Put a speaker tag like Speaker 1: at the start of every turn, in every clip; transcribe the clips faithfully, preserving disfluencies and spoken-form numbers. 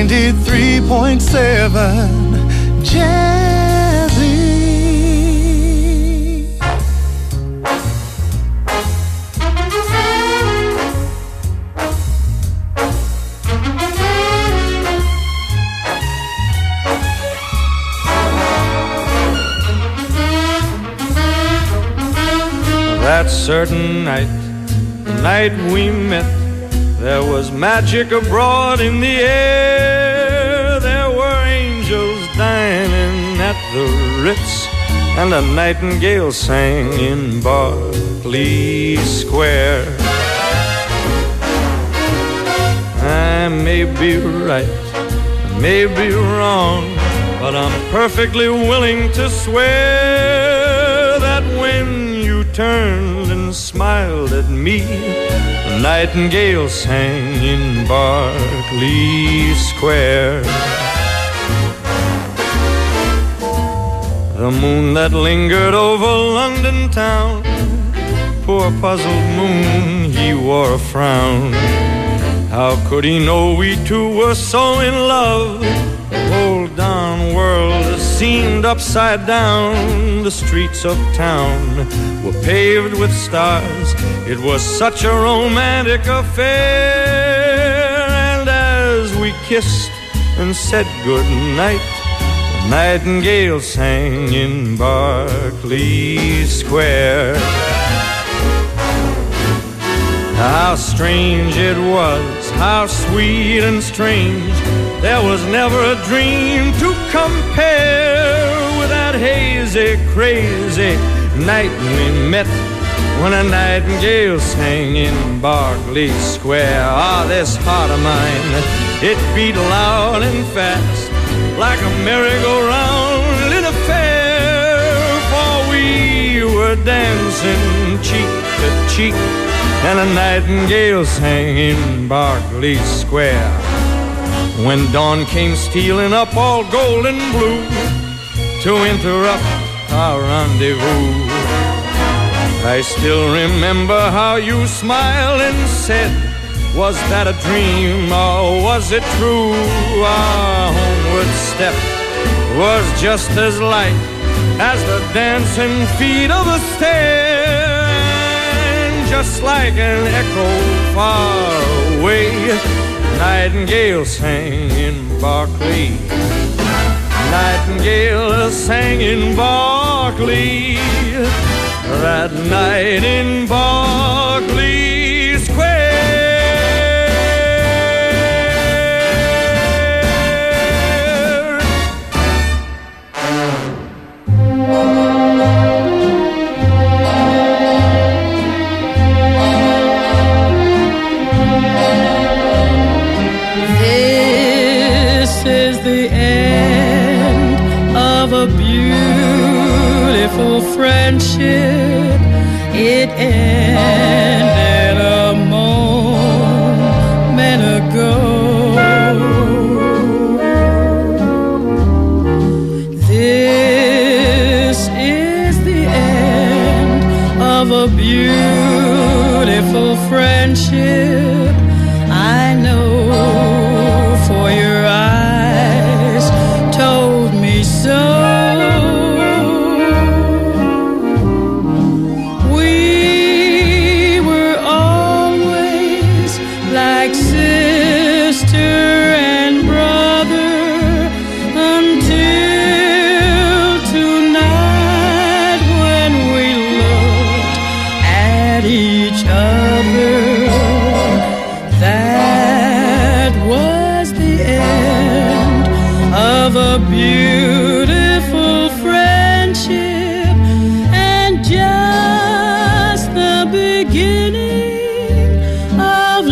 Speaker 1: ninety-three point seven Jazzy.
Speaker 2: That certain night, the night we met, there was magic abroad in the air. There were angels dining at the Ritz, and a nightingale sang in Berkeley Square. I may be right, I may be wrong, but I'm perfectly willing to swear that when you turned and smiled at me, a nightingale sang in Berkeley Square. The moon that lingered over London town, poor puzzled moon, he wore a frown. How could he know we two were so in love? The whole darn world seemed upside down. The streets of town were paved with stars. It was such a romantic affair. And as we kissed and said goodnight, the nightingale sang in Berkeley Square. How strange it was, how sweet and strange. There was never a dream to compare with that hazy, crazy night we met, when a nightingale sang in Berkeley Square. Ah, this heart of mine, it beat loud and fast, like a merry-go-round in a fair. For we were dancing cheek to cheek, and a nightingale sang in Berkeley Square. When dawn came stealing up all gold and blue to interrupt our rendezvous, I still remember how you smiled and said, was that a dream or was it true? Our homeward step was just as light as the dancing feet of a stair. And just like an echo far away, nightingale sang in Berkeley. Nightingale sang in Berkeley. That night in Berkeley Square.
Speaker 3: This is the end of a beautiful friendship. It ended a moment ago. This is the end of a beautiful friendship. I know, for your eyes told me so. Beautiful friendship, and just the beginning of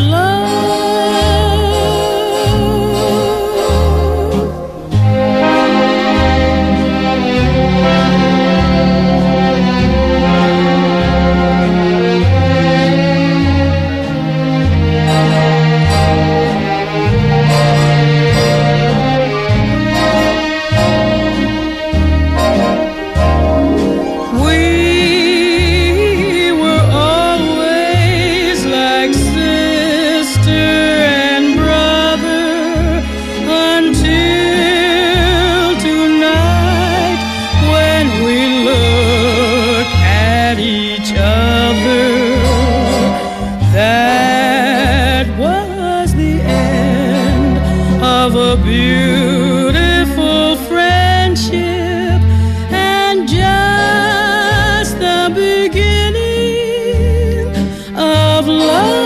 Speaker 3: a beautiful friendship and just the beginning of love.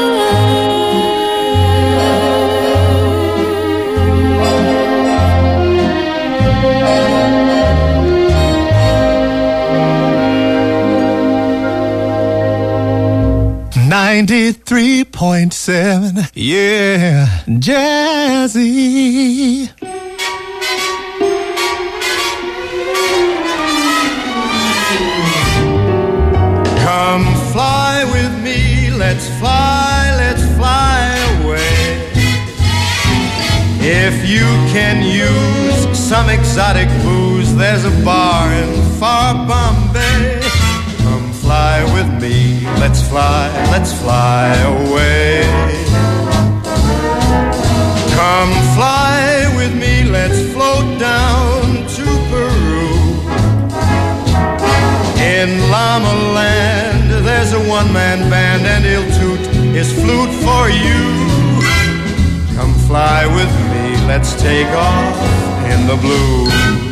Speaker 1: ninety-three point seven, yeah, Jazzy. Come fly with me, let's fly, let's fly away. If you can use some exotic booze, there's a bar in far Bombay. Fly with me, let's fly, let's fly away. Come fly with me, let's float down to Peru. In Llama Land, there's a one-man band and he'll toot his flute for you. Come fly with me, let's take off in the blue.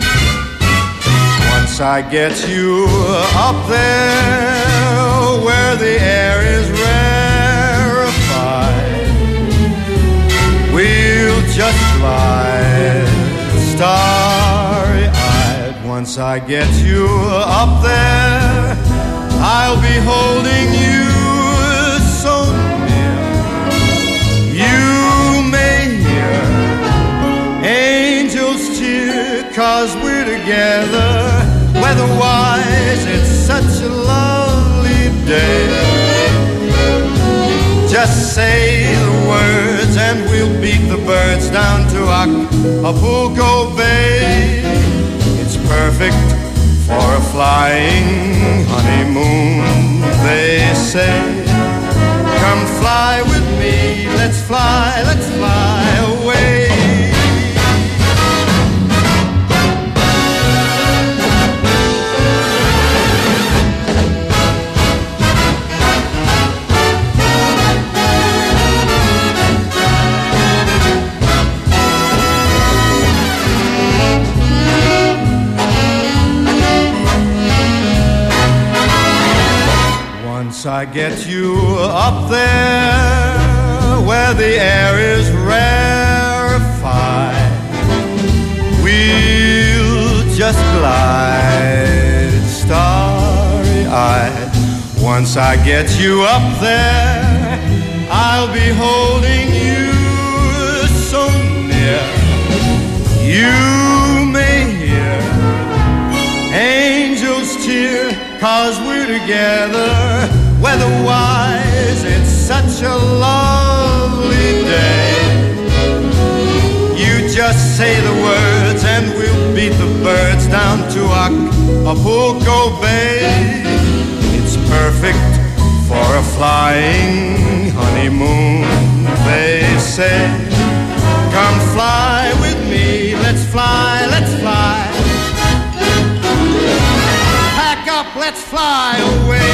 Speaker 1: Once I get you up there where the air is rarefied, we'll just fly starry-eyed. Once I get you up there, I'll be holding you so near. You may hear angels cheer, 'cause we're together. Weather-wise, it's such a lovely day. Just say the words and we'll beat the birds down to Acapulco Bay. It's perfect for a flying honeymoon, they say. Come fly with me, let's fly, let's fly away. Once I get you up there where the air is rarefied, we'll just glide starry-eyed. Once I get you up there, I'll be holding you so near. You may hear angels cheer, 'cause we're together. Weather-wise, it's such a lovely day. You just say the words and we'll beat the birds down to Acapulco Bay. It's perfect for a flying honeymoon, they say. Come fly with me, let's fly, let's fly. Pack up, let's fly away.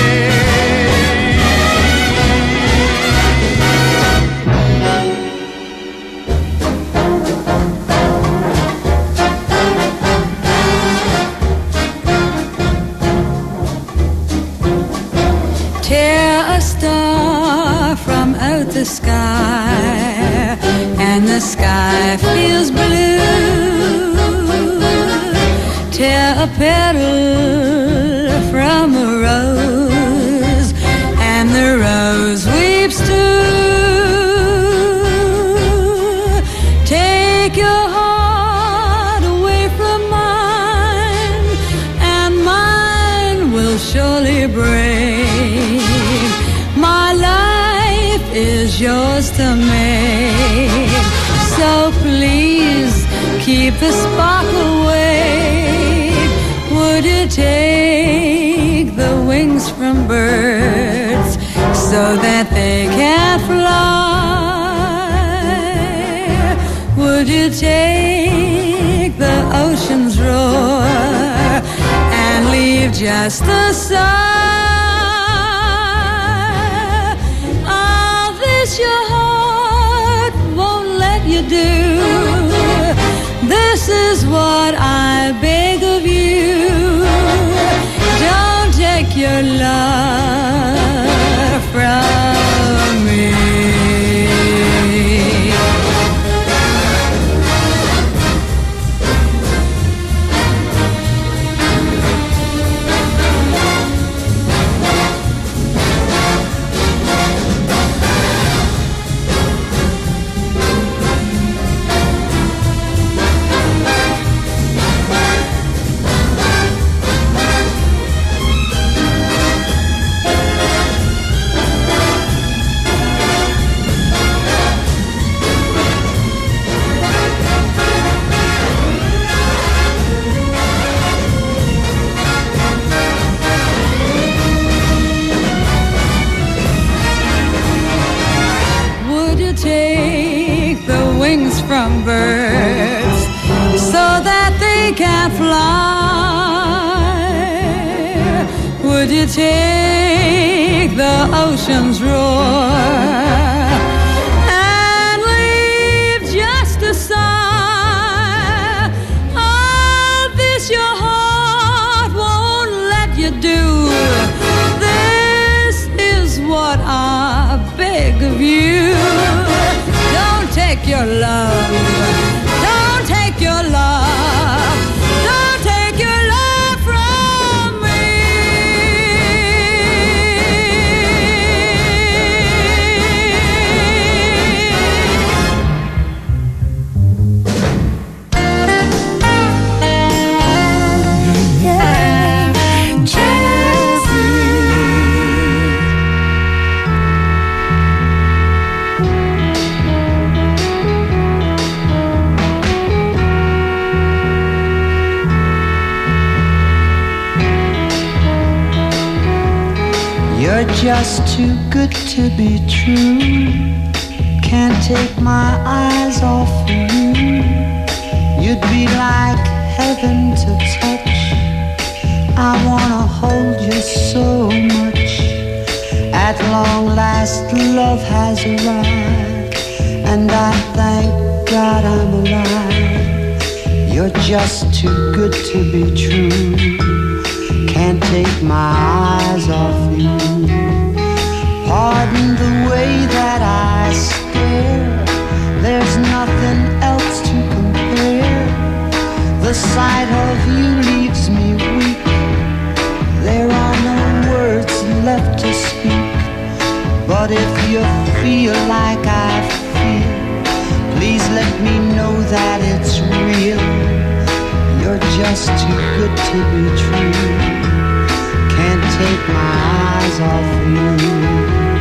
Speaker 3: Tear a star from out the sky, and the sky feels blue. Tear a petal from a rose, and the rose weeps too. Take your heart away from mine, and mine will surely break. My life is yours to make, so please keep the spark awake. Would you take the wings from birds so that they can fly? Would you take the ocean's roar and leave just the sigh? All this your heart won't let you do. This is what I beg of you. Don't take your love from me. From birds so that they can fly? Would you take the ocean's roar and leave just a sigh? All this your heart won't let you do. This is what I beg of you. Take your love, don't take your love, don't take your love from me. Yeah,
Speaker 4: You're just too good to be true. Can't take my eyes off of you. You'd be like heaven to touch. I wanna hold you so much. At long last love has arrived, and I thank God I'm alive. You're just too good to be true. Can't take my eyes off you. Pardon the way that I stare. There's nothing else to compare. The sight of you leaves me weak. There are no words left to speak. But if you feel like I feel, please let me know that it's real. You're just too good to be true. Can't take my eyes off you.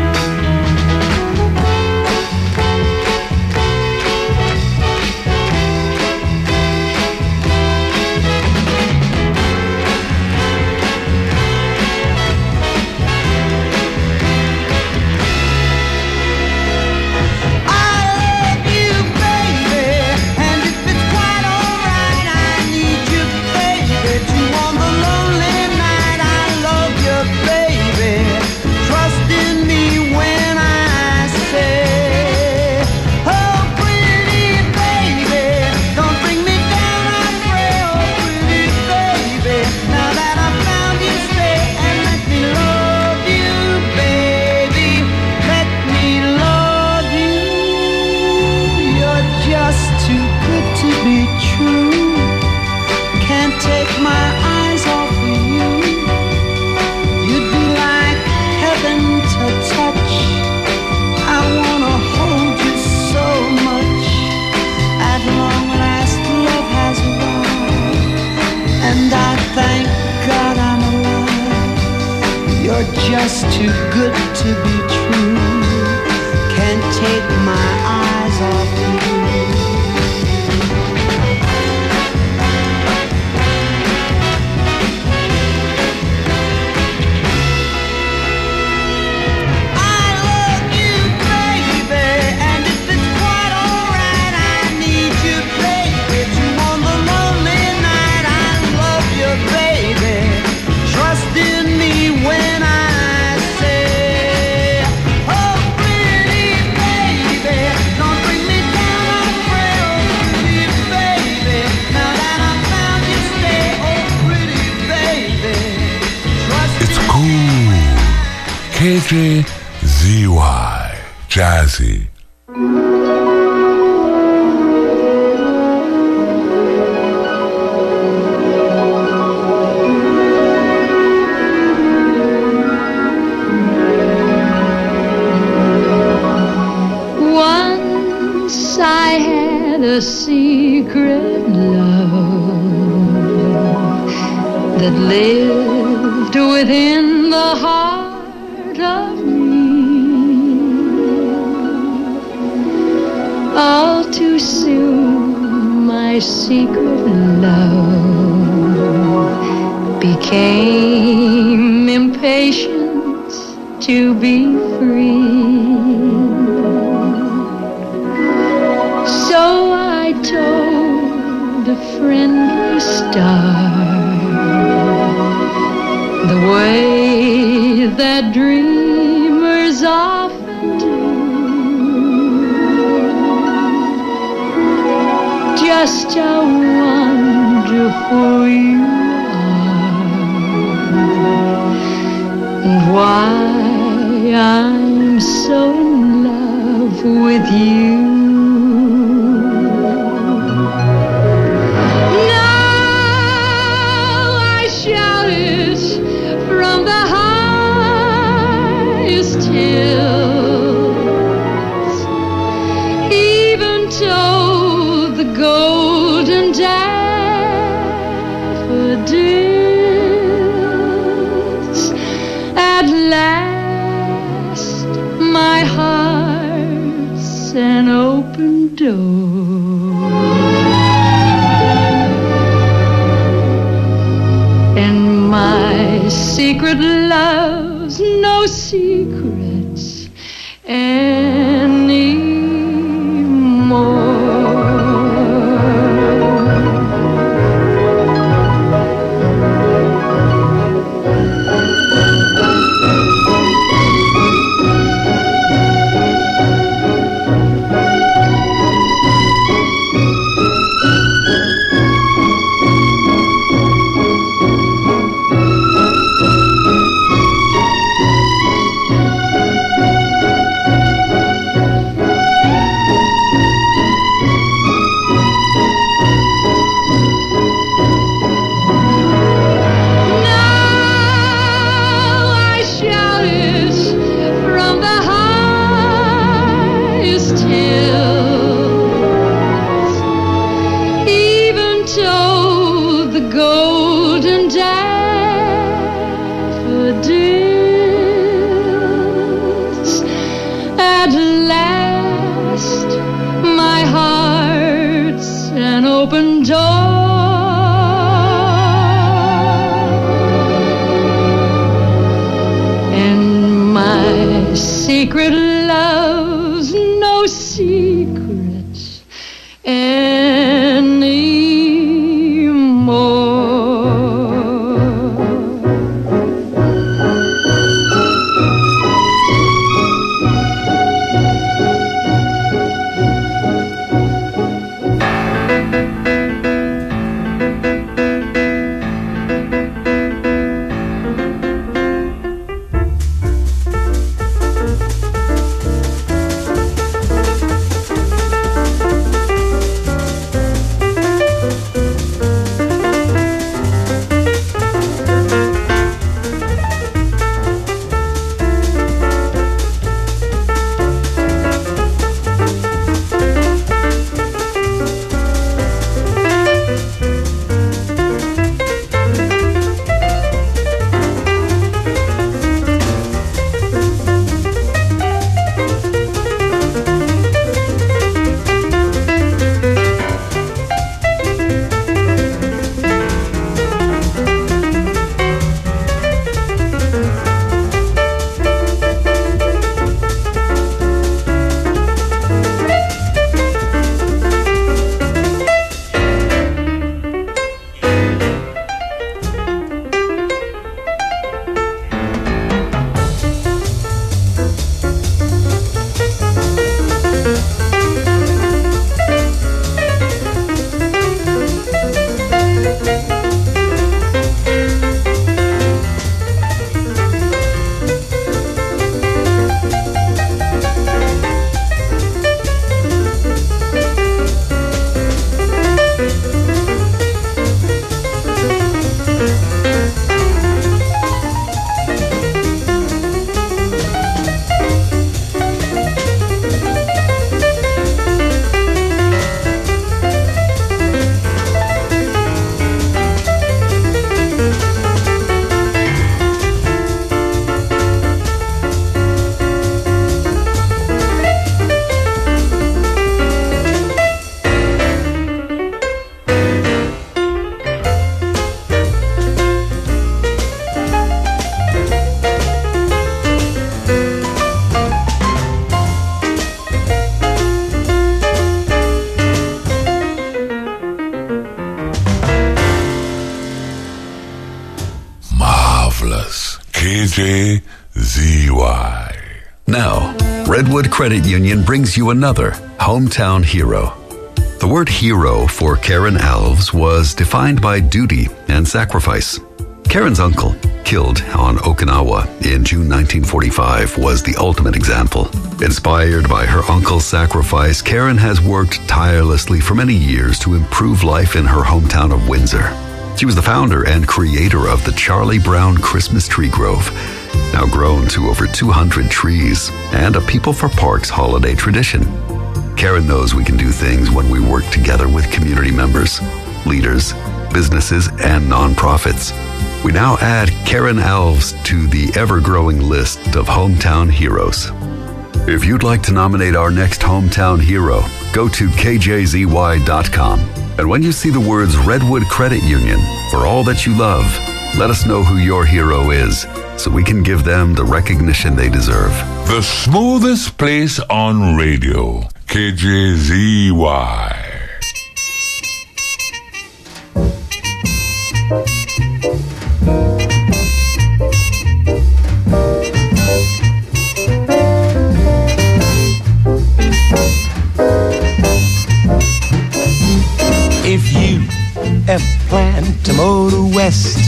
Speaker 4: Just too good to be true. Can't take my eyes off you. When I say, oh, pretty baby, don't bring me down.
Speaker 5: K J Z Y Jazzy.
Speaker 3: Once I had a secret love that lived within the heart of me. All too soon my secret love became impatient to be free. So I told a friendly star the way that dreamers often do. Just how wonderful you are, and why I'm so in love with you. An open door, and my secret love's no secrets anymore. Secret love's no secrets anymore.
Speaker 5: was K J Z Y.
Speaker 6: Now, Redwood Credit Union brings you another hometown hero. The word hero for Karen Alves was defined by duty and sacrifice. Karen's uncle, killed on Okinawa in June nineteen forty-five, was the ultimate example. Inspired by her uncle's sacrifice, Karen has worked tirelessly for many years to improve life in her hometown of Windsor. She was the founder and creator of the Charlie Brown Christmas Tree Grove, now grown to over two hundred trees, and a People for Parks holiday tradition. Karen knows we can do things when we work together with community members, leaders, businesses, and nonprofits. We now add Karen Alves to the ever-growing list of hometown heroes. If you'd like to nominate our next hometown hero, go to K J Z Y dot com. And when you see the words Redwood Credit Union, for all that you love, let us know who your hero is, so we can give them the recognition they deserve.
Speaker 5: The smoothest place on radio, K J Z Y.
Speaker 7: If you ever plan to motor west,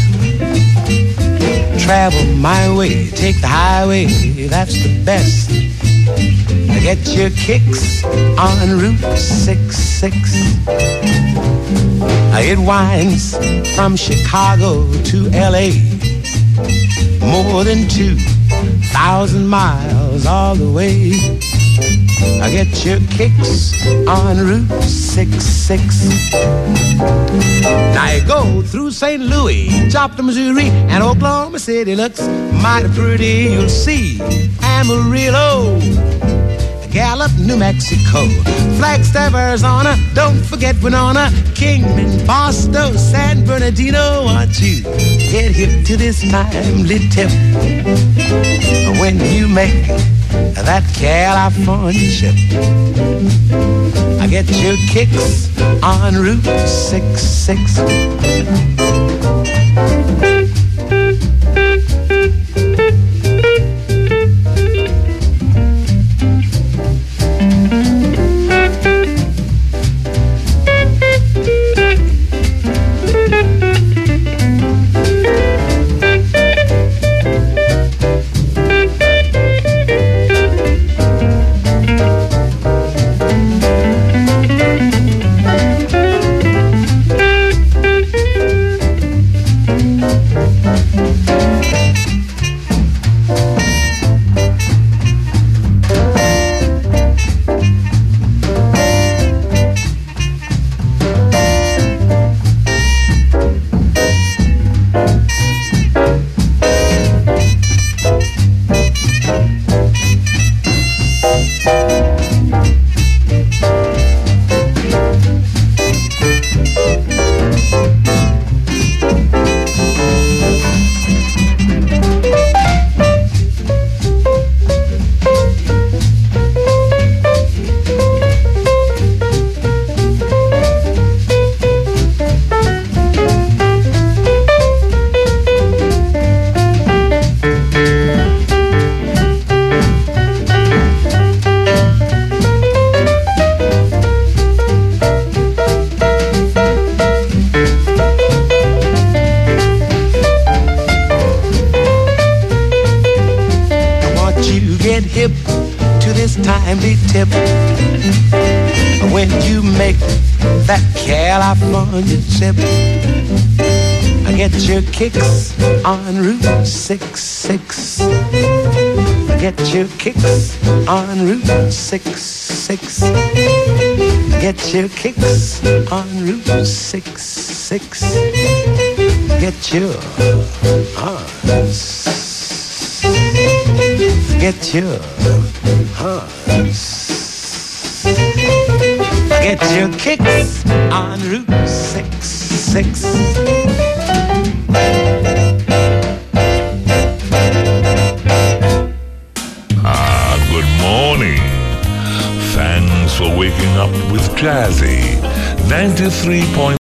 Speaker 7: travel my way, take the highway, that's the best. Get your kicks on Route sixty-six. It winds from Chicago to L A, more than two thousand miles all the way. I get your kicks on Route sixty-six. Now you go through Saint Louis, Joplin, Missouri, and Oklahoma City looks mighty pretty. You'll see Amarillo, Gallup, New Mexico, Flagstaff, Arizona, don't forget Winona, Kingman, Boston, San Bernardino. Want you get hip to this timely tip when you make that California trip. I get your kicks on Route sixty-six. I get your kicks on Route sixty-six. I get your kicks on Route sixty-six. I get your kicks on Route sixty-six. Get your hearts. Get your hearts. Get your kicks on Route sixty-six.
Speaker 5: Ah, good morning. Thanks for waking up with Jazzy. ninety-three point